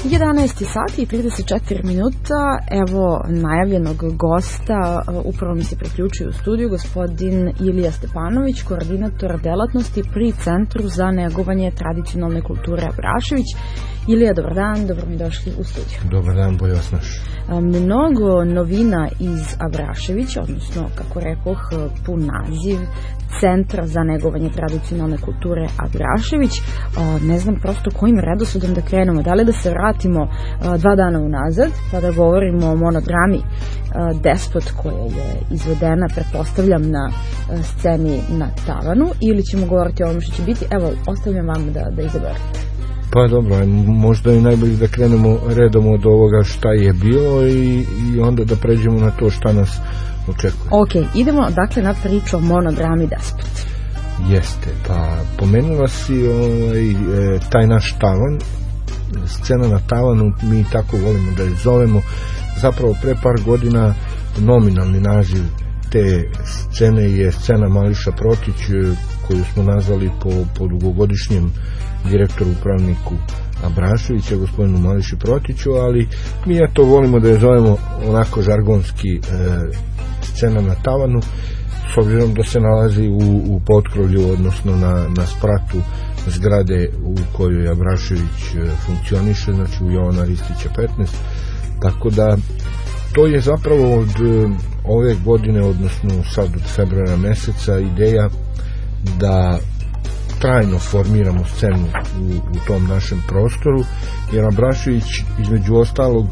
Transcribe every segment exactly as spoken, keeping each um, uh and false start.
jedanaest sati i trideset četiri minuta, evo najavljenog gosta, upravo mi se priključio u studiju gospodin Ilija Stepanović, koordinator delatnosti pri Centru za negovanje tradicionalne kulture Abrašević. Ilija, dobar dan, dobro mi došli u studiju. Dobar dan, bolje vas naš. Mnogo novina iz Abraševića, odnosno, kako rekoh, pun naziv Centra za negovanje tradicionalne kulture Abrašević. Ne znam prosto kojim redosledom da krenemo. Da li da se vratimo dva dana unazad, pa da govorimo o monodrami Despot koja je izvedena, pretpostavljam, na sceni na Tavanu, ili ćemo govoriti o ovom što će biti. Evo, ostavljam vam da, da izaberete. Pa dobro, možda je najbolje da krenemo redom od ovoga šta je bilo i, i onda da pređemo na to šta nas očekuje. Ok, idemo dakle na priču o monodrami Despot. Jeste, pa pomenula si ovaj, e, taj naš tavan, scena na Tavanu, mi tako volimo da je zovemo. Zapravo pre par godina nominalni naziv te scene je scena Mališa Protić, koju smo nazvali po, po dugogodišnjem direktoru upravniku Abraševića, gospodinu Mališi Protiću, ali mi ja to volimo da je zovemo onako žargonski e, scena na Tavanu, s obzirom da se nalazi u, u potkrovlju, odnosno na, na spratu zgrade u kojoj Abrašević e, funkcioniše, znači u Jovana Ristića petnaest, tako da to je zapravo od e, ove godine, odnosno sad od februara meseca, ideja da trajno formiramo scenu u, u tom našem prostoru, jer Abrašević između ostalog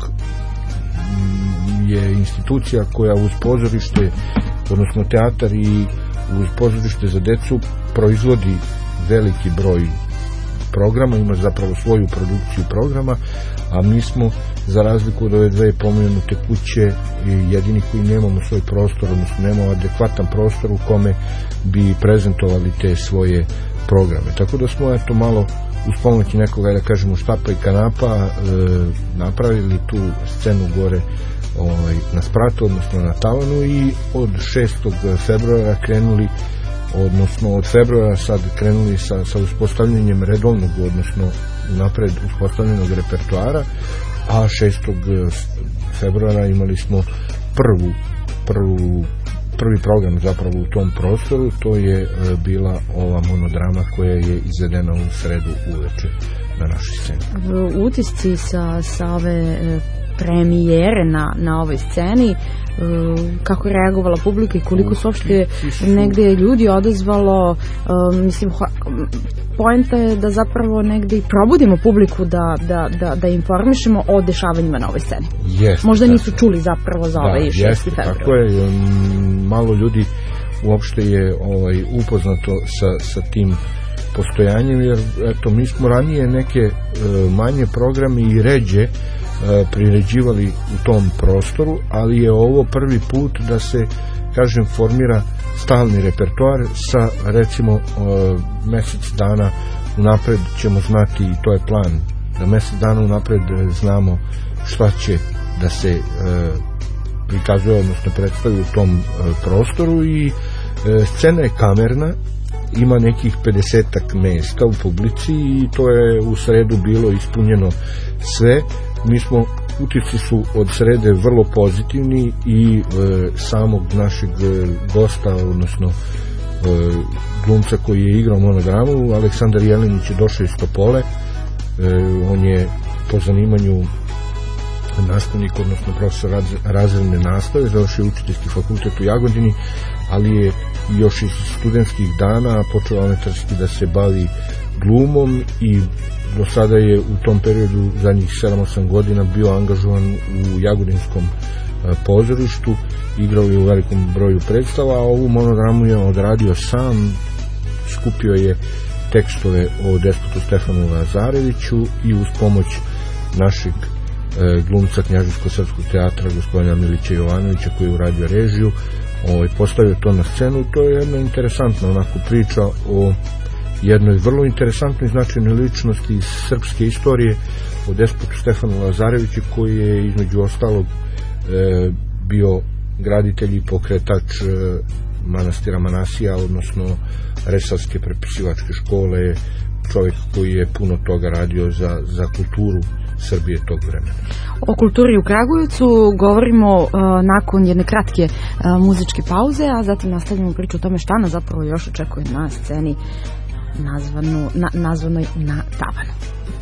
je institucija koja uz pozorište, odnosno teatar i uz pozorište za decu proizvodi veliki broj programa, ima zapravo svoju produkciju programa, a mi smo, za razliku od ove dve pomenute kuće, jedini koji nemamo svoj prostor, odnosno nemamo adekvatan prostor u kome bi prezentovali te svoje programe. Tako da smo eto malo uz pomoći nekoga, da kažemo, štapa i kanapa e, napravili tu scenu gore ovaj, na spratu, odnosno na Tavanu, i od šestog februara krenuli, odnosno od februara sad krenuli sa, sa uspostavljanjem redovnog, odnosno napred uspostavljenog repertoara, a šestog februara imali smo prvu, prvu prvi program zapravo u tom prostoru. To je e, bila ova monodrama koja je izvedena u sredu uveče na našoj sceni. Utisci sa, sa ove e, premijere na, na ovoj sceni, e, kako je reagovala publika i koliko su uopšte negde ljudi odazvalo, e, mislim, poenta je da zapravo negde i probudimo publiku da, da, da, da informišemo o dešavanjima na ovoj sceni. Jest, možda nisu čuli zapravo za ovaj šesti februar. Tako je, malo ljudi uopšte je ovaj, upoznato sa, sa tim postojanjem, jer eto, mi smo ranije neke e, manje programe i ređe e, priređivali u tom prostoru, ali je ovo prvi put da se, kažem, formira stalni repertoar sa, recimo, e, mesec dana unapred ćemo znati, i to je plan, da mesec dana unapred znamo šta će da se e, prikazuje, odnosno predstavi u tom e, prostoru, i e, scena je kamerna, ima nekih pedesetak mesta u publici i to je u sredu bilo ispunjeno sve. Mi smo, utisci su od srede vrlo pozitivni i e, samog našeg gosta, odnosno e, glumca koji je igrao monodramu, Aleksandar Jelenić, je došao iz Topole. E, on je po zanimanju nastavnik, odnosno profesor razredne nastave, završio učiteljski fakultet u Jagodini, ali je još iz studentskih dana počeo amaterski da se bavi glumom i do sada je u tom periodu zadnjih sedam osam godina bio angažovan u Jagodinskom pozorištu, igrao je u velikom broju predstava, a ovu monodramu je odradio sam, skupio je tekstove o despotu Stefanu Lazareviću i uz pomoć našeg e, glumca Knjaževsko-srpskog teatra gospodina Milića Jovanovića, koji je uradio režiju, ovaj, postavio to na scenu. To je jedna interesantna onako priča o jednoj vrlo interesantnoj značajnoj ličnosti iz srpske istorije, o despotu Stefanu Lazareviću, koji je između ostalog e, bio graditelj i pokretač e, manastira Manasija, odnosno Resavske prepisivačke škole, čovjek koji je puno toga radio za, za kulturu Srbije tog vremena. O kulturi u Kragujevcu govorimo uh, nakon jedne kratke uh, muzičke pauze, a zatim nastavljamo priču o tome šta nas zapravo još očekuje na sceni nazvanu, na, nazvanoj Na tavanu.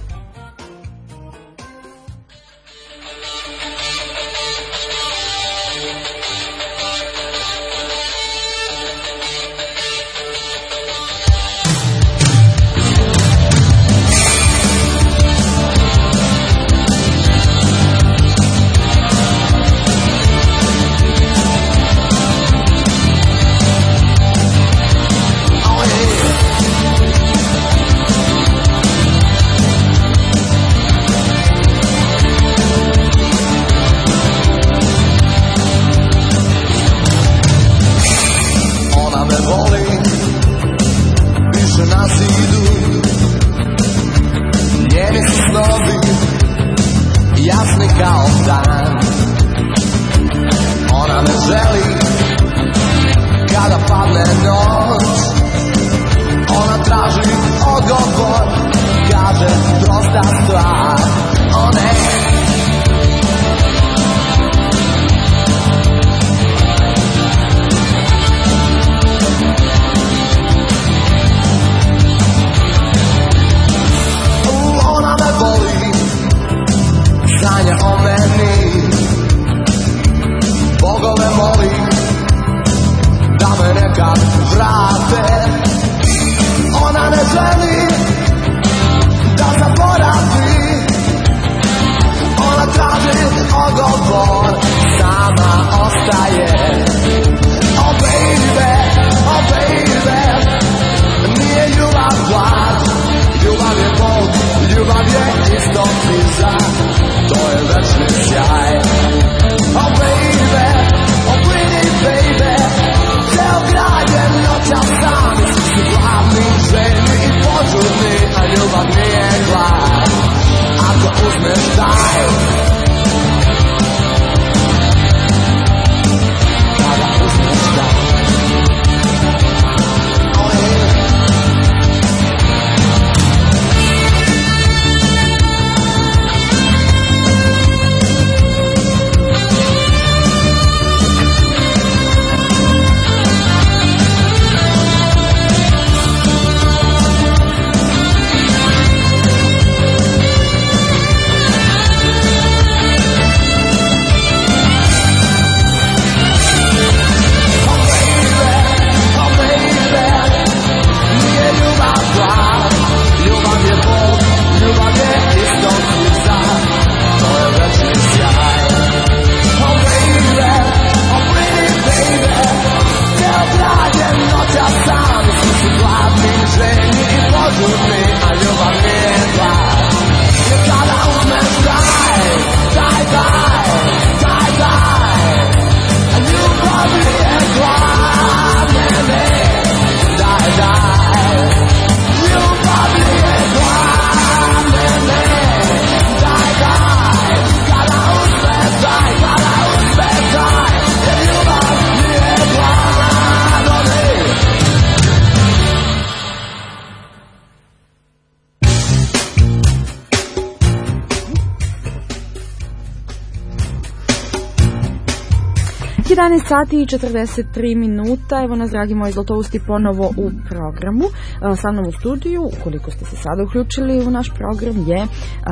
jedanaest sati i četrdeset tri minuta. Evo nas, dragi moji zlatousti, ponovo u programu. Sa mnom u studiju, ukoliko ste se sada uključili u naš program, je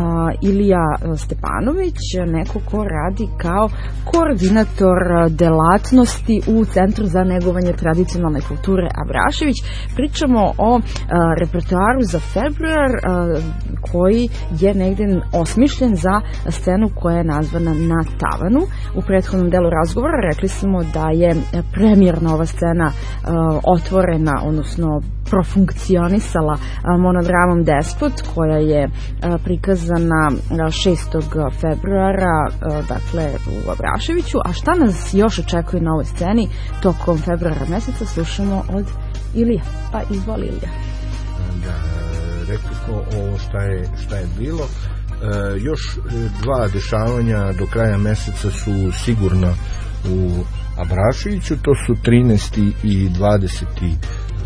Ilija Stepanović, neko ko radi kao koordinator delatnosti u Centru za negovanje tradicionalne kulture Abrašević. Pričamo o repertoaru za februar koji je negde osmišljen za scenu koja je nazvana Na tavanu. U prethodnom delu razgovora rekli smo da je premijerna ova scena uh, otvorena, odnosno profunkcionisala uh, monodramom Despot, koja je uh, prikazana šestog februara uh, dakle u Abraševiću. A šta nas još očekuje na ovoj sceni tokom februara meseca, slušamo od Ilije. Pa izvoli, Ilija. Da, rekli smo ovo šta je, šta je bilo. E, još dva dešavanja do kraja meseca su sigurno u Abraševiću, to su trinaesti i dvadeseti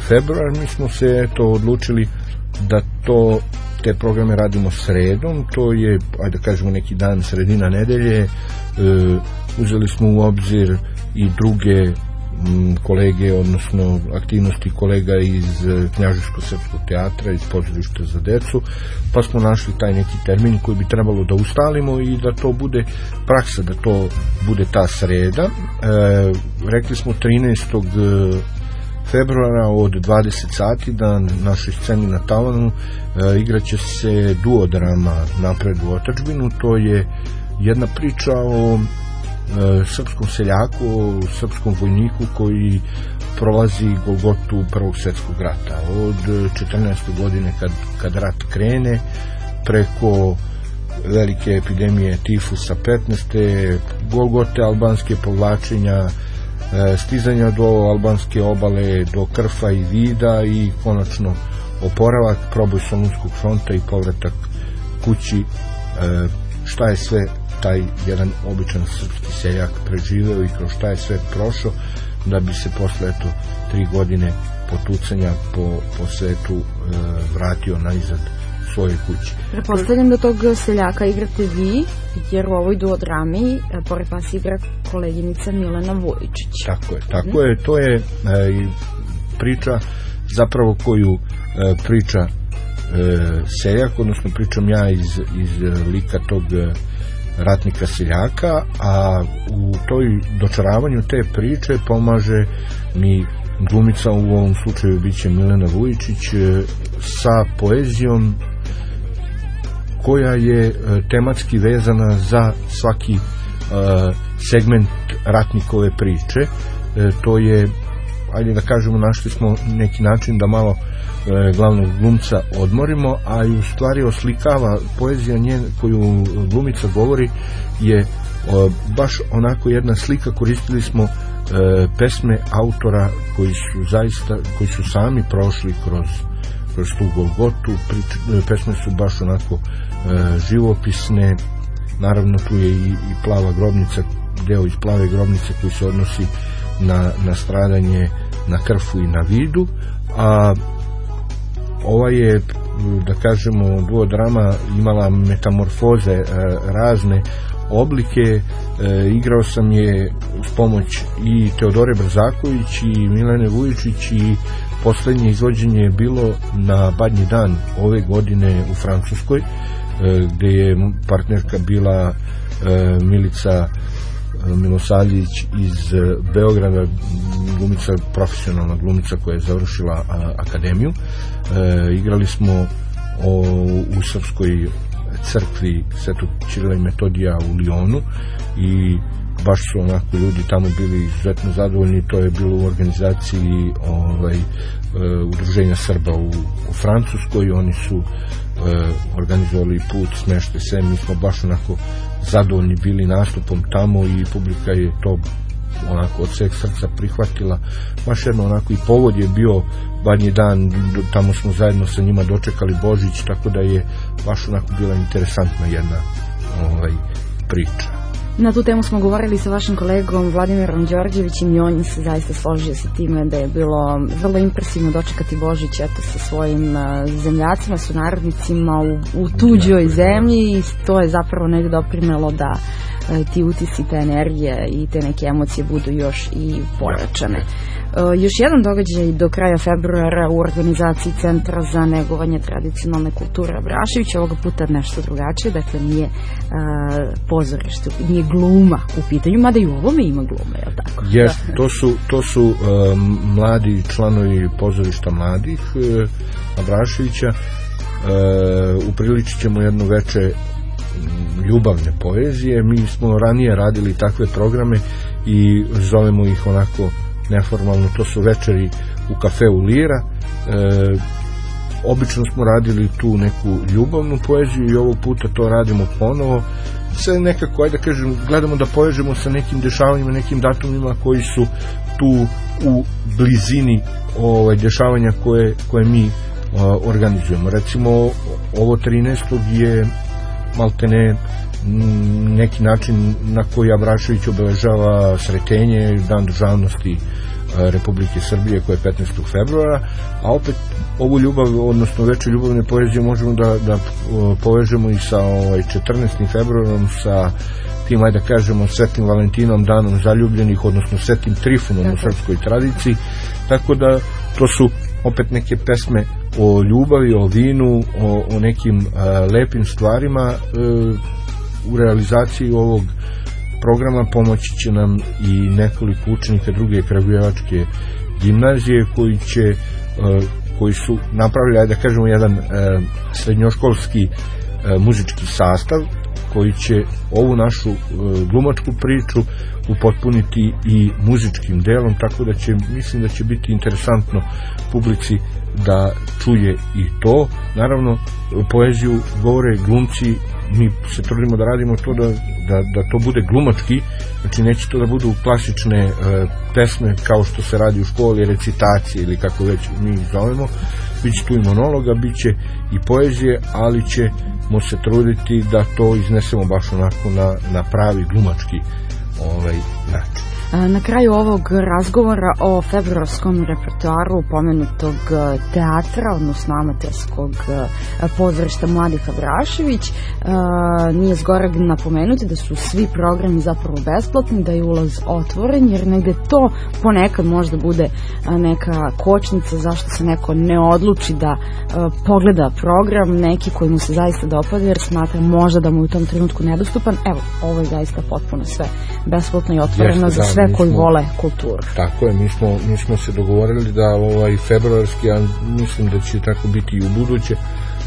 februar, mi smo se eto odlučili da to te programe radimo sredom, to je, ajde da kažemo, neki dan sredina nedelje. E, uzeli smo u obzir i druge m, kolege, odnosno aktivnosti kolega iz Knjaževsko-srpskog teatra, iz pozorišta za decu, pa smo našli taj neki termin koji bi trebalo da ustalimo i da to bude praksa, da to bude ta sreda. E, rekli smo trinaestog februara od dvadeset sati da na našoj sceni na Tavanu e, igraće se duodrama Napred u otadžbinu. To je jedna priča o e, srpskom seljaku, o srpskom vojniku koji prolazi Golgotu Prvog svjetskog rata od četrnaeste godine kad, kad rat krene, preko velike epidemije tifusa petnaeste, Golgote albanske, povlačenja, stizanja do albanske obale, do Krfa i Vida i konačno oporavak, proboj Solunskog fronta i povratak kući. E, šta je sve taj jedan običan srpski seljak preživeo i kroz šta je sve prošao da bi se posle eto tri godine potucanja po, po svetu e, vratio nazad svojoj kući. Prepostavljam da tog seljaka igrate vi, jer u ovoj duodrami pored vas igra koleginica Milena Vujičić. Tako je, tako je, to je e, priča zapravo koju e, priča e, seljak, odnosno pričam ja iz, iz lika tog ratnika seljaka, a u toj dočaravanju te priče pomaže mi glumica, u ovom slučaju biće Milena Vujičić, e, sa poezijom koja je e, tematski vezana za svaki e, segment ratnikove priče. E, to je, ajde da kažemo, našli smo neki način da malo e, glavnog glumca odmorimo, a i u stvari oslikava poezija njen koju glumica govori je e, baš onako jedna slika. Koristili smo e, pesme autora koji su zaista, koji su sami prošli kroz kroz tu Golgotu. Prič, pesme su baš onako e, živopisne. Naravno tu je i, i Plava grobnica, deo iz Plave grobnice koji se odnosi na, na stradanje na Krfu i na Vidu, a ova je, da kažemo, duodrama imala metamorfoze, e, razne oblike. E, igrao sam je uz pomoć i Teodore Brzaković i Milene Vujičić i poslednje izvođenje je bilo na Badnji dan ove godine u Francuskoj, e, gde je partnerka bila e, Milica Milosavljević iz Beograda, glumica, profesionalna glumica koja je završila a, akademiju. E, igrali smo o, u srpskoj crkvi Svetog Ćirila i Metodija u Lijonu i baš su onako ljudi tamo bili izuzetno zadovoljni. To je bilo u organizaciji ovaj, e, Udruženja Srba u, u Francuskoj. Oni su e, organizovali put, smeštaj se, mi smo baš onako zadovoljni bili nastupom tamo i publika je to onako od sveg srca prihvatila. Baš jedno onako i povod je bio Badnji dan, tamo smo zajedno sa njima dočekali Božić, tako da je baš onako bila interesantna jedna ovaj, priča. Na tu temu smo govorili sa vašim kolegom Vladimirom Đorđevićem i on se zaista složio sa time da je bilo vrlo impresivno dočekati Božić eto sa svojim zemljacima, sunarodnicima u, u tuđoj zemlji i to je zapravo negdje doprinelo da ti utisi, te energije i te neke emocije budu još i pojačane. Uh, još jedan događaj do kraja februara u organizaciji Centra za negovanje tradicionalne kulture Abrašević, ovoga puta nešto drugačije, dakle nije uh, pozorište, nije gluma u pitanju, mada i u ovome ima glume, je li tako? Yes, to su, to su uh, mladi članovi pozorišta mladih uh, Abraševića. Uh, upriličit ćemo jedno veče ljubavne poezije. Mi smo ranije radili takve programe i zovemo ih onako neformalno, to su večeri u kafeu Lira. E, obično smo radili tu neku ljubavnu poeziju i ovog puta to radimo ponovo. Sve nekako, ajde da kažem, gledamo da povežemo sa nekim dešavanjima, nekim datumima koji su tu u blizini ovaj, dešavanja koje, koje mi o, organizujemo. Recimo, ovo trinaestog je maltene neki način na koji Abrašević obeležava Sretenje, dan državnosti Republike Srbije koja je petnaestog februara, a opet ovu ljubav, odnosno veću ljubavne poezije možemo da, da povežemo i sa ovaj, četrnaestim februarom, sa tim, ajde da kažemo, Svetim Valentinom, danom zaljubljenih, odnosno Svetim Trifunom u srpskoj tradiciji, tako da to su opet neke pesme o ljubavi, o vinu, o, o nekim a, lepim stvarima. E, u realizaciji ovog programa pomoći će nam i nekoliko učenika druge kragujevačke gimnazije koji će e, koji su napravili, ajde da kažemo, jedan e, srednjoškolski e, muzički sastav koji će ovu našu e, glumačku priču upotpuniti i muzičkim delom, tako da će, mislim da će biti interesantno publici da čuje i to. Naravno, poeziju govore glumci, mi se trudimo da radimo to da, da, da to bude glumački, znači neće to da budu klasične e, pesme kao što se radi u školi, recitacije ili kako već mi zovemo. Biće tu i monologa, bit će i poezije, ali ćemo se truditi da to iznesemo baš onako na, na pravi glumački ovaj način. Na kraju ovog razgovora o februarskom repertoaru pomenutog teatra, odnosno amaterskog pozorišta Mladih Abrašević, nije zgoreg napomenuti da su svi programi zapravo besplatni, da je ulaz otvoren, jer negde to ponekad možda bude neka kočnica zašto se neko ne odluči da pogleda program, neki koji mu se zaista dopada, jer smatra možda da mu je u tom trenutku nedostupan. Evo, ovo je zaista potpuno sve besplatno i otvoreno za sve koji smo, vole kulturu. Tako je, mi smo, mi smo se dogovorili da ovaj februarski, a mislim da će tako biti i u buduće, e,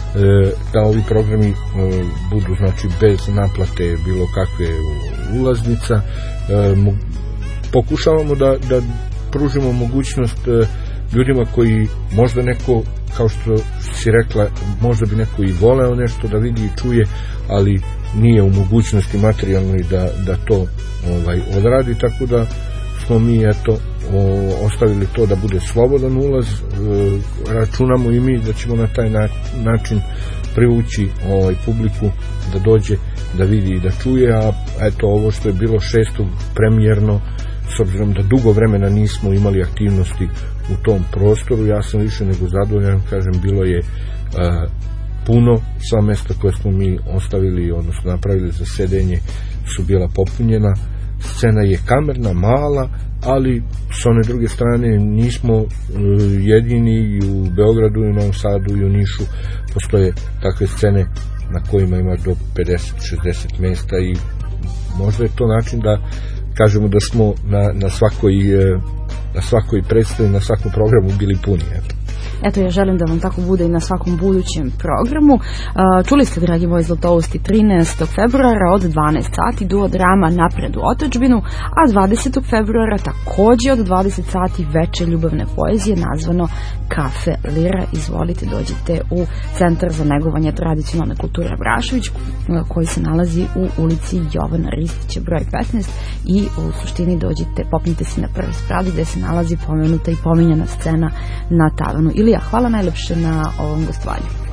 da ovi programi e, budu, znači, bez naplate bilo kakve ulaznica. E, mo, pokušavamo da, da pružimo mogućnost e, ljudima koji možda neko, kao što si rekla, možda bi neko i voleo nešto da vidi i čuje, ali nije u mogućnosti materijalnoj da, da to ovaj, odradi, tako da smo mi eto o, ostavili to da bude slobodan ulaz. E, računamo i mi da ćemo na taj na, način privući ovaj, publiku da dođe, da vidi i da čuje, a eto ovo što je bilo šestog premijerno, s obzirom da dugo vremena nismo imali aktivnosti u tom prostoru, ja sam više nego zadovoljan, kažem, bilo je a, puno, sva mesta koje smo mi ostavili, odnosno napravili za sedenje, su bila popunjena. Scena je kamerna, mala, ali s one druge strane nismo uh, jedini, i u Beogradu i u Novom Sadu i u Nišu postoje takve scene na kojima ima do pedeset šezdeset mesta, i možda je to način da kažemo da smo na, na svakoj na svakoj predstavi, na svakom programu bili puni. Eto. Eto, ja želim da vam tako bude i na svakom budućem programu. Čuli ste, dragi moji zlatousti, trinaestog februara od dvanaest sati duodrama Napred u otadžbinu, a dvadesetog februara takođe od dvadeset sati veče ljubavne poezije nazvano Kafe Lira. Izvolite, dođite u Centar za negovanje tradicionalne kulture Abrašević, koji se nalazi u ulici Jovana Ristića broj petnaest, i u suštini dođite, popnite se na prvi sprat gde se nalazi pomenuta i pominjana scena na tavanu. Ilija, hvala najlepše na ovom gostovanju.